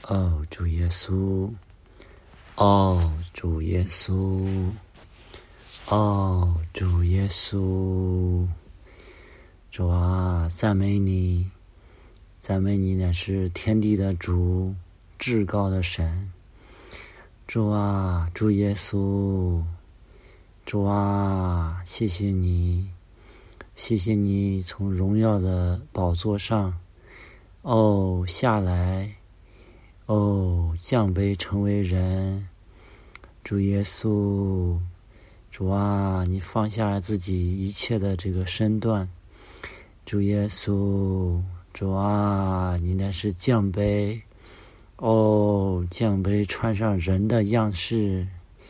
哦，主耶稣，哦，主耶稣，哦，主耶稣，主啊，赞美你，赞美你乃是天地的主，至高的神。主啊，主耶稣，主啊，谢谢你，谢谢你从荣耀的宝座上，下来。降卑成为人，主耶稣，主啊，你放下了自己一切的这个身段，主耶稣，主啊，你乃是降卑，降卑穿上人的样式，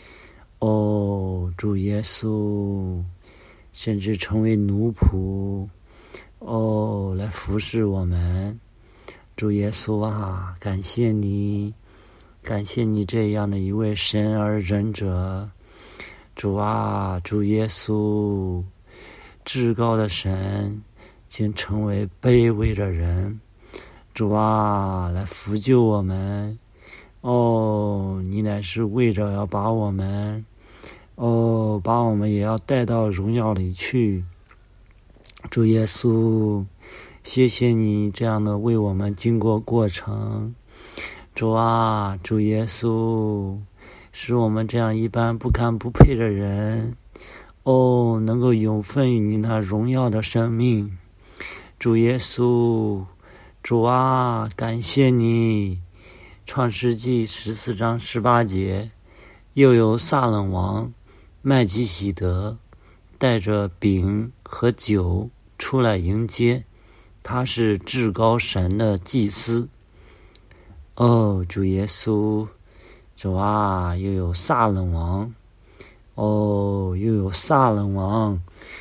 主耶稣，甚至成为奴仆，来服侍我们。主耶稣啊，感谢你，感谢你这样的一位神而仁者。主啊，主耶稣，至高的神竟成为卑微的人。主啊，来扶救我们。你乃是为着要把我们也要带到荣耀里去。主耶稣，谢谢你这样的为我们经过过程。主啊，主耶稣，使我们这样一般不堪不配的人，能够有份于你那荣耀的生命。主耶稣，主啊，感谢你。创世纪14章18节，又有撒冷王麦基洗德带着饼和酒出来迎接，他是至高神的祭司。主耶稣，主啊，又有撒冷王，又有撒冷王，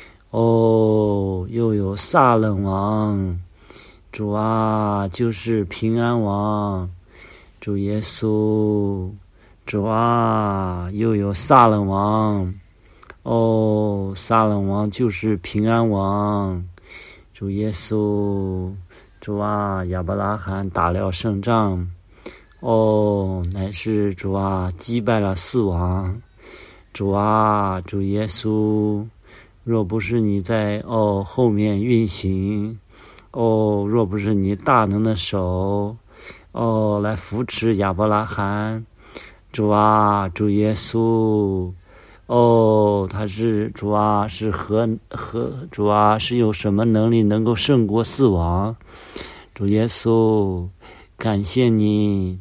又有撒冷王，主啊，就是平安王。主耶稣，主啊，又有撒冷王，撒冷王就是平安王。主耶稣，主啊，亚伯拉罕打了胜仗，乃是主啊击败了四王。主啊，主耶稣，若不是你在后面运行，若不是你大能的手，来扶持亚伯拉罕，主啊，主耶稣，他是主啊，是主啊，是有什么能力能够胜过四王？主耶稣，感谢你，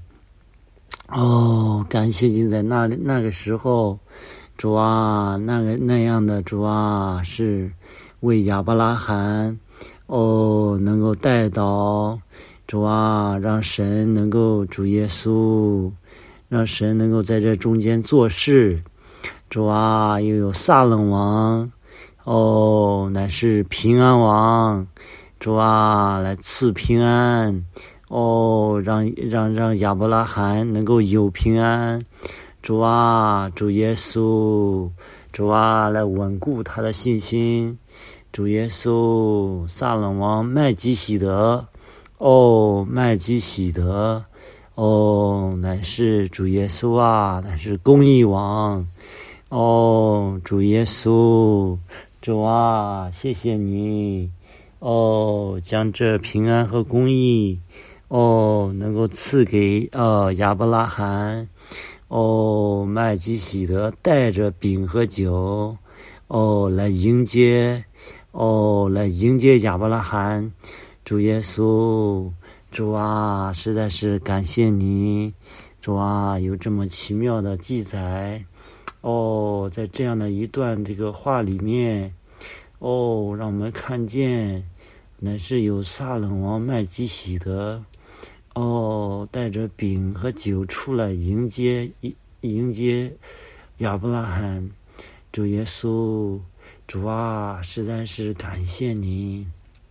感谢你在那个时候，主啊，那样的主啊，是为亚伯拉罕，能够带到，主啊，让神能够，主耶稣，让神能够在这中间做事。主啊，又有撒冷王，乃是平安王。主啊，来赐平安，让亚伯拉罕能够有平安。主啊，主耶稣，主啊，来稳固他的信心。主耶稣，撒冷王麦基洗德，麦基洗德，乃是主耶稣啊，乃是公义王。主耶稣，主啊，谢谢你，将这平安和公义，能够赐给亚伯拉罕，麦基洗德带着饼和酒，来迎接亚伯拉罕。主耶稣，主啊，实在是感谢你，主啊，有这么奇妙的记载。在这样的一段这个话里面，让我们看见，乃是有撒冷王麦基洗德，带着饼和酒出来迎接亚伯拉罕。主耶稣，主啊，实在是感谢你，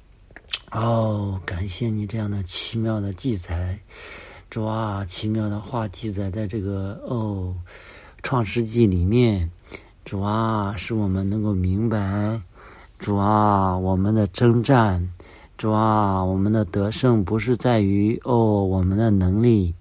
感谢你这样的奇妙的记载。主啊，奇妙的话记载在这个创世纪里面。主啊，使我们能够明白，主啊，我们的征战，主啊，我们的得胜不是在于我们的能力，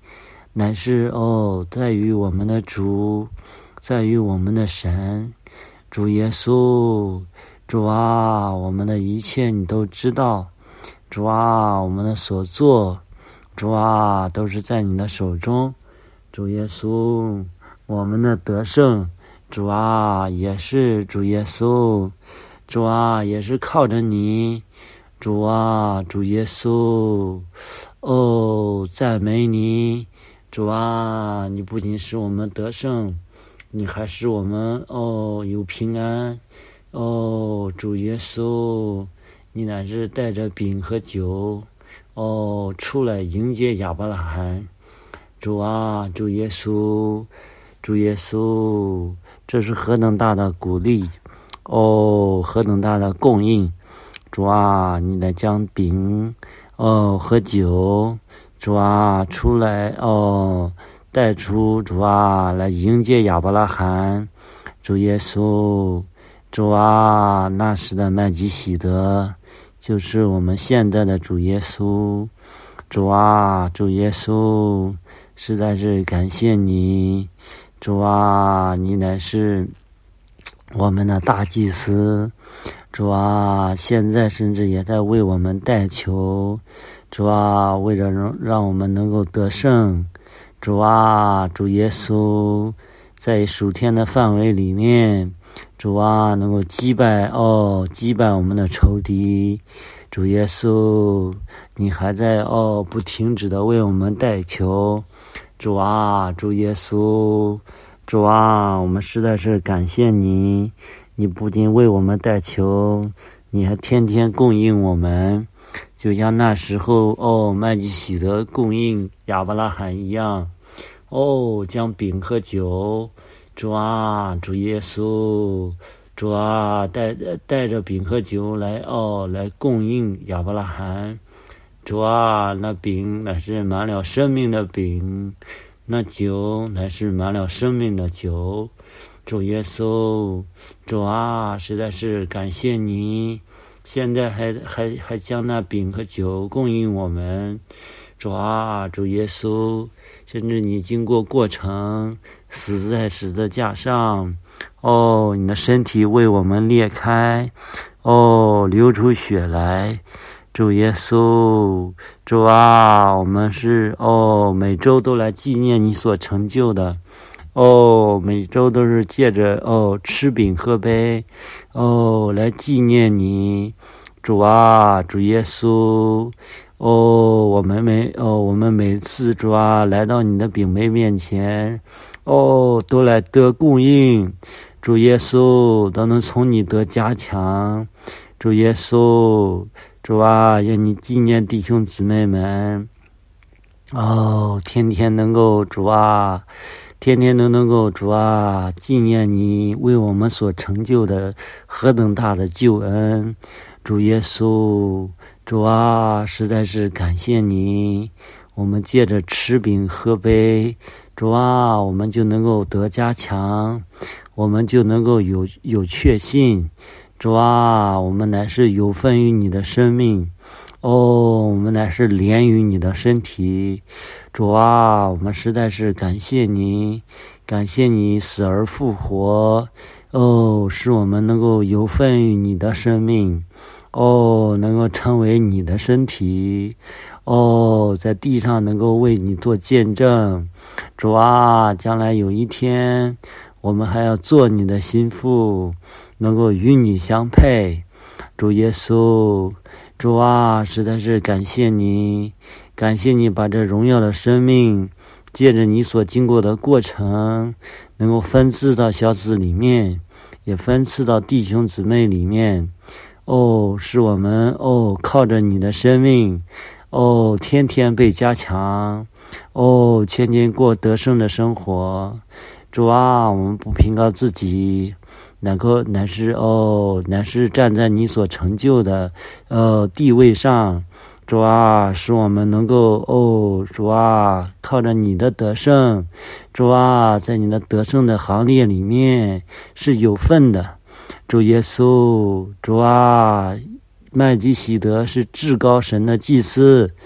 乃是在于我们的主，在于我们的神。主耶稣，主啊，我们的一切你都知道。主啊，我们的所做，主啊，都是在你的手中。主耶稣，我们的得胜，主啊，也是主耶稣，主啊，也是靠着你。主啊，主耶稣，赞美你。主啊，你不仅使我们得胜，你还使我们有平安。主耶稣，你乃是带着饼和酒出来迎接亚伯拉罕。主啊，主耶稣，主耶稣，这是何等大的鼓励，何等大的供应。主啊，你来将饼和酒，主啊，出来带出，主啊，来迎接亚伯拉罕。主耶稣，主啊，那时的麦基洗德就是我们现在的主耶稣。主啊，主耶稣，实在是感谢你。主啊，你乃是我们的大祭司。主啊，现在甚至也在为我们代求。主啊，为了让我们能够得胜。主啊，主耶稣，在属天的范围里面，主啊，能够击败我们的仇敌。主耶稣，你还在不停止的为我们代求。主啊，主耶稣，主啊，我们实在是感谢你。你不仅为我们代求，你还天天供应我们，就像那时候麦基洗德供应亚伯拉罕一样。将饼和酒，主啊，主耶稣，主啊，带着饼和酒来供应亚伯拉罕。主啊，那饼乃是满了生命的饼，那酒乃是满了生命的酒。主耶稣，主啊，实在是感谢你，现在还将那饼和酒供应我们。主啊，主耶稣，甚至你经过过程，死在十字架上，你的身体为我们裂开，流出血来。主耶稣，主啊，我们是每周都来纪念你所成就的。每周都是借着吃饼喝杯来纪念你。主啊，主耶稣，我们每次主啊来到你的饼杯面前，都来得供应。主耶稣，都能从你得加强。主耶稣，主啊，愿你纪念弟兄姊妹们，天天能够主啊，天天都能够主啊纪念你为我们所成就的何等大的救恩。主耶稣，主啊，实在是感谢你。我们借着吃饼喝杯，主啊，我们就能够得加强，我们就能够有确信。主啊，我们乃是有份于你的生命，我们乃是连于你的身体。主啊，我们实在是感谢你，感谢你死而复活，使我们能够有份于你的生命，能够成为你的身体，在地上能够为你做见证。主啊，将来有一天我们还要做你的心腹，能够与你相配。主耶稣，主啊，实在是感谢你，感谢你把这荣耀的生命借着你所经过的过程能够分赐到小子里面，也分赐到弟兄姊妹里面。使我们靠着你的生命天天被加强，天天过得胜的生活。主啊，我们不凭靠自己，乃是站在你所成就的地位上。主啊，使我们能够主啊，靠着你的得胜，主啊，在你的得胜的行列里面是有份的。主耶稣，主啊，麦基洗德是至高神的祭司，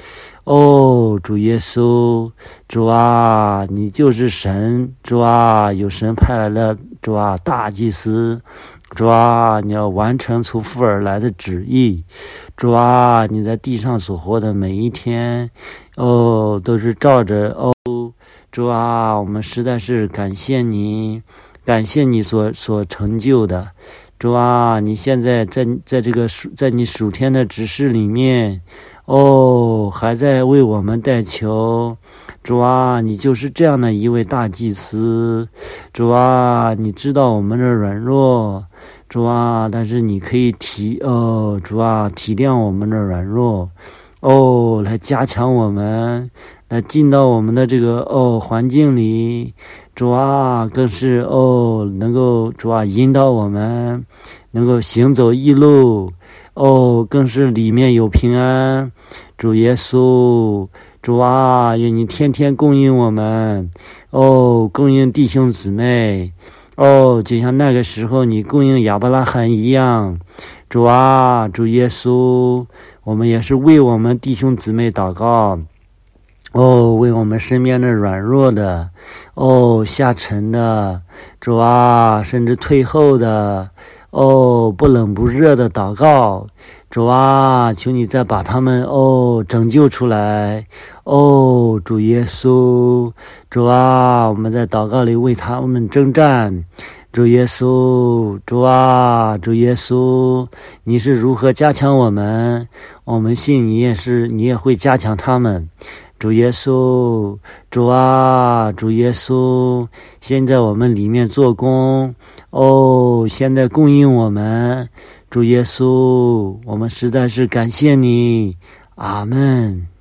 哦，主耶稣，主啊，你就是神，主啊，有神派来了，主啊，大祭司，主啊，你要完成从父而来的旨意，主啊，你在地上所活的每一天，哦，都是照着哦，主啊，我们实在是感谢你，感谢你所成就的，主啊，你现在在这个在你属天的指示里面。哦，还在为我们代求，主啊，你就是这样的一位大祭司，主啊，你知道我们的软弱，主啊，但是你可以主啊，体谅我们的软弱，哦，来加强我们，来进到我们的这个环境里，主啊，更是能够主啊引导我们，能够行走义路。更是里面有平安，主耶稣，主啊，愿你天天供应我们，供应弟兄姊妹，就像那个时候你供应亚伯拉罕一样，主啊，主耶稣，我们也是为我们弟兄姊妹祷告，为我们身边的软弱的，下沉的，主啊，甚至退后的。不冷不热的祷告，主啊，求你再把他们拯救出来，主耶稣，主啊，我们在祷告里为他们征战，主耶稣，主啊，主耶稣，你是如何加强我们？我们信你也会加强他们。主耶稣，主啊，主耶稣，现在我们里面做工，现在供应我们，主耶稣，我们实在是感谢你，阿们。